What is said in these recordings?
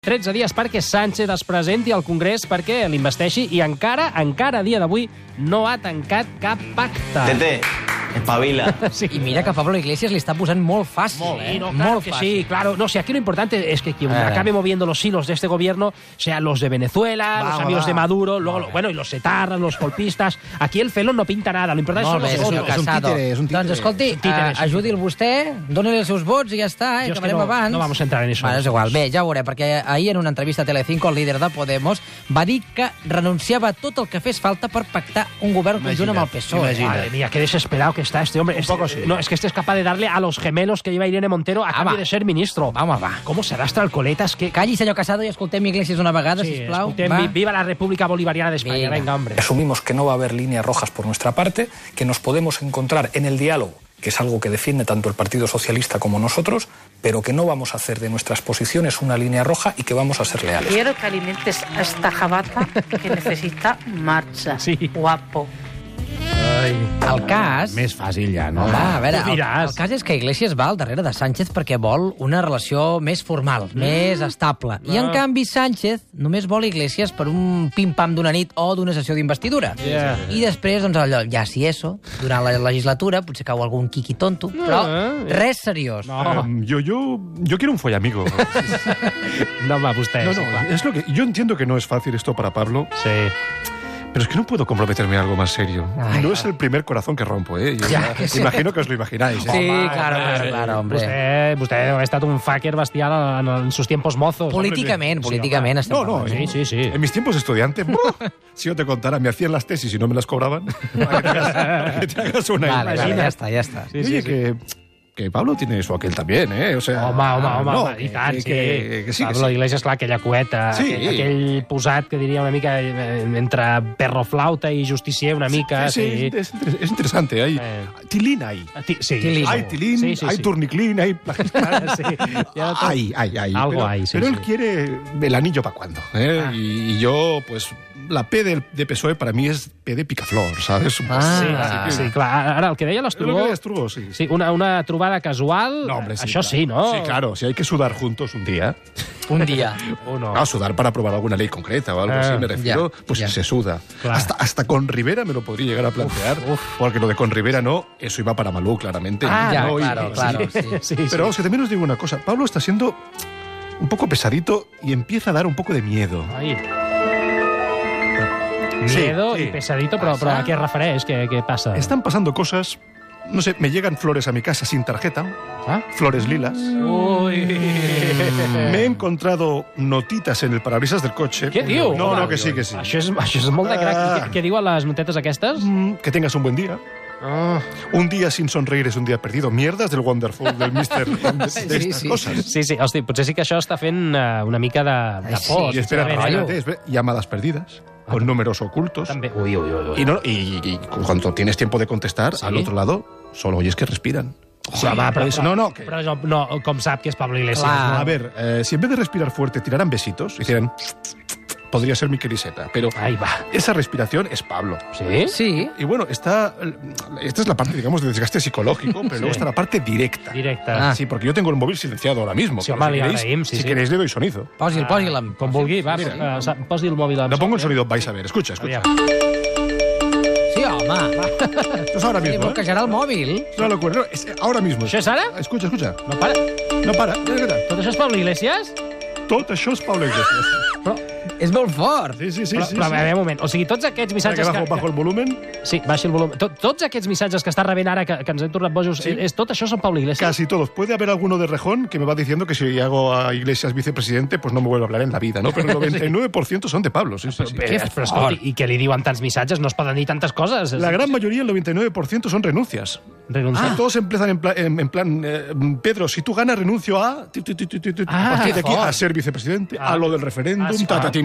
13 dies perquè Sánchez es presenti al Congrés perquè l'investeixi i encara a dia d'avui no ha tancat cap pacte. Tete, espavila. Sí. I mira que Pablo Iglesias li està posant molt fàcil. Claro que sí, claro. No, si aquí lo importante es que quien acabe moviendo los hilos de este gobierno sean los de Venezuela, los amigos de Maduro, luego, bueno, y los etarras, los golpistas. Aquí el felón no pinta nada, lo importante son los votos. És un títere. Doncs escolti, ajudi'l vostè, doni-li els seus vots i ja està, Yo es que acabarem abans. no vamos a entrar en eso. Bueno, és igual. Bé, ja ho veurem, perquè ahir en una entrevista a Telecinco el líder de Podemos va dir que renunciava a tot el que fes falta per pactar un govern conjunt amb el PSOE. Madre mía, qué desesperado que está este hombre. No, es que este es capaz de darle a los gemelos que lleva Irene Montero a cambio de ser ministro. Vamos, va. ¿Cómo se arrastra el coletas? Que... Calli, senyor Casado, i escoltem Iglesias una vegada, Sí, sisplau. escoltem, viva la República Bolivariana de España. Venga, hombre. Asumimos que no va a haber líneas rojas por nuestra parte, que nos podemos encontrar en el diálogo, que es algo que defiende tanto el Partido Socialista como nosotros, pero que no vamos a hacer de nuestras posiciones una línea roja y que vamos a ser leales. Quiero que alimentes a esta jabata que necesita marcha. Sí. Guapo. El cas... Més fàcil ja, no? Va, a veure, Tu diràs. el cas és que Iglesias va al darrere de Sánchez perquè vol una relació més formal, més estable. I, en canvi, Sánchez només vol Iglesias per un pim-pam d'una nit o d'una sessió d'investidura. Yeah. I després, doncs, allò, ja si eso, durant la legislatura, potser cau algun quiqui tonto, però res seriós. No, Yo quiero un follamigo. no va vostè. No, sí, no, clar. es lo que yo entiendo que no es fácil esto para Pablo, Sí. pero es que no puedo comprometerme a algo más serio. Ay, No es el primer corazón que rompo, ¿eh? Yo Ya, que sí. imagino que os lo imagináis. ¿eh? Sí, Home, claro, hombre. Usted ha estat un fucker bestial en sus tiempos mozos. Políticament estem No, parlant. ¿eh? Sí, sí, sí. En mis tiempos de estudiante, si yo te contara, me hacían las tesis y no me las cobraban. Para que te hagas una Vale, idea. vale, ja està. Sí, Y sí, oye, sí. que Pablo tiene su aquel también, ¿eh? O sea, Home, i tant, sí. Que sí, Pablo Iglesias, clar, aquella cueta, Sí. aquell posat que diria una mica entre perroflauta i justicier, una mica. Sí, es interesante. Hay tilín ahí. Sí. Tilín. Hay tilín, Sí, sí, hay sí. turniclín, hay... Sí. Ya no Hay. Algo pero, hay, sí, pero sí. él quiere el anillo para cuándo. ¿Eh? Y yo, pues, la P de PSOE para mí es P de picaflor, ¿sabes? Sí, clar. Ara, el que deia Lo l'Estrugó... que Estrugo, sí. Sí, una trobada casual, No, hombre, sí, això claro. sí, no? Sí, claro, si hay que sudar juntos un día. Un dia. Uno. No, sudar para aprobar alguna ley concreta o algo así, me refiero, ya, pues ya. se suda. Claro. Hasta con Rivera me lo podría llegar a plantear, porque lo de con Rivera no, eso iba para Malú, claramente. Ya, No, y- claro, sí. Sí, Pero vamos, que también os digo una cosa, Pablo está siendo un poco pesadito y empieza a dar un poco de miedo. Ahí. Miedo Sí. y pesadito, pero ¿a qué refereix? ¿Qué pasa? Están pasando cosas, no sé, me llegan flores a mi casa sin tarjeta, ¿Ah? flores lilas. Uy. Me he encontrado notitas en el parabrisas del coche. Què diu? No, que sí, que sí. Això és molt de crac. Ah. Què diuen les notetes aquestes? Que tengas un buen día. Un día sin sonreír es un día perdido. Mierdas del Wonderful, del Mister, de estas sí. cosas. Sí, hosti, potser sí que això està fent una mica de por. Y espera, sincerament, espérate, llamadas perdidas, con números ocultos. També. Ui. Y cuando tienes tiempo de contestar, Sí. al otro lado, solo oyes que respiran. Sí, però, que- però no, com sap que és Pablo Iglesias. Clar. No? A ver, si en vez de respirar fuerte tiraran besitos, hicieran... Podría ser mi queriseta, pero Ahí va. esa respiración es Pablo. Sí? Sí. Y bueno, esta es la parte, digamos, de desgaste psicológico, pero luego está la parte directa. Directe. Sí, porque yo tengo el móvil silenciado ahora mismo. Sí, pero home, li queréis, agraïm, sí, si sí. queréis le doy sonido. Posi'l. Com vulgui, va, posi el mòbil. Lo pongo en sonido, vais a ver. Escucha. Aviam. Sí, home. Esto es ahora Li mismo, ¿eh? bloquejarà el mòbil. Es una locura. No, es ahora mismo. Això és ara? Escucha. No para. No para. Mira qué tal. Tot això és Pablo Iglesias? Tot això és Pablo Iglesias. Però, És molt fort. Sí. però a veure, un moment. O sigui, tots aquests Mira que missatges... bajo el volumen. Sí, baixi el volum. Tots aquests missatges que està rebent ara, que ens hem tornat bojos, tot això són Pablo Iglesias? Casi todos. Puede haber alguno de rejón que me va diciendo que si hago a Iglesias vicepresidente, pues no me vuelvo a hablar en la vida, ¿no? Pero el 99% son de Pablo, sí. Però escolti, i què li diuen tants missatges? No es poden dir tantes coses. La gran mayoría, el 99%, son renuncias. Renunciar. Todos empiezan en plan, Pedro, si tú ganas, renuncio a... A partir de aquí, a ser vicepresidente, a lo del referéndum, tatatín,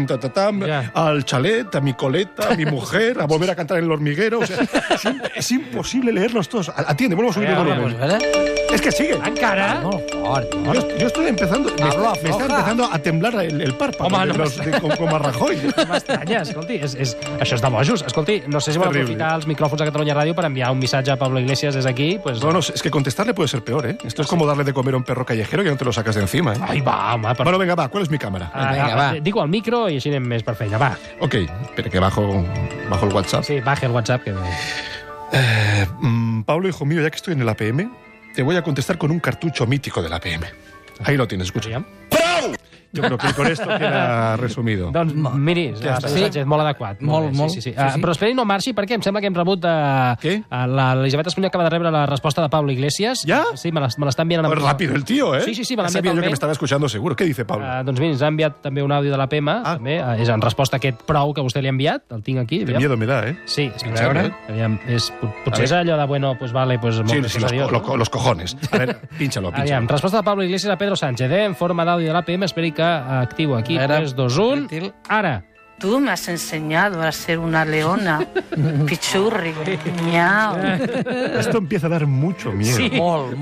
tatatán, al chalet, a mi coleta, a mi mujer, a volver a cantar en el hormiguero. O sea, es imposible leerlos todos. Atiende, vuelvo a subir el volumen. Es que sigue. Encara? Yo estoy empezando... Me està empezando a temblar el párpado. Home, com a Rajoy. M'estranya, escolti. Això és de bojos. Escolti, no sé si vol aprofitar els micròfons de Catalunya Ràdio per enviar un missatge a Pablo Iglesias des d'aquí. Pues... No, es que contestarle puede ser peor, ¿eh? Esto es como darle de comer a un perro callejero que no te lo sacas de encima, ¿eh? Ai, va, home. Bueno, venga, va, ¿cuál es mi cámara? Venga, va. Digo al micro i així anem més per feina, va. Ok, espera que bajo el WhatsApp. Sí, baje el WhatsApp. Que... Pablo, hijo mío, ya que estoy en el APM, te voy a contestar con un cartucho mítico del APM. Ahí lo tienes, escucha. Yo creo que con esto queda resumido. Doncs miri, Sánchez, molt adequat. Molt. Sí. Però esperi, no marxi, perquè em sembla que hem rebut... L'Elisabet Espunya acaba de rebre la resposta de Pablo Iglesias. ¿Ya? Sí, me l'està enviant... Pues rápido el tío, ¿eh? Sí, me l'ha enviat Sabía al yo que mail. me estaba escuchando seguro. ¿Qué dice Pablo? Doncs mira, ens ha enviat també un àudio de l'APM, també, és en resposta a aquest prou que vostè li ha enviat, el tinc aquí. Qué miedo me da, ¿eh? Sí, a veure. Aviam, potser és allò de, bueno, pues vale, pues... Sí, los cojones. A ver, pínchalo. Aviam, resposta de Pablo Iglesias a Pedro Sánchez, en forma d'àudio de l'APM, esperi que activo aquí. 3, 2, 1, ara. Tú me has enseñado a ser una leona. Pichurri, miau. Esto empieza a dar mucho miedo. Sí.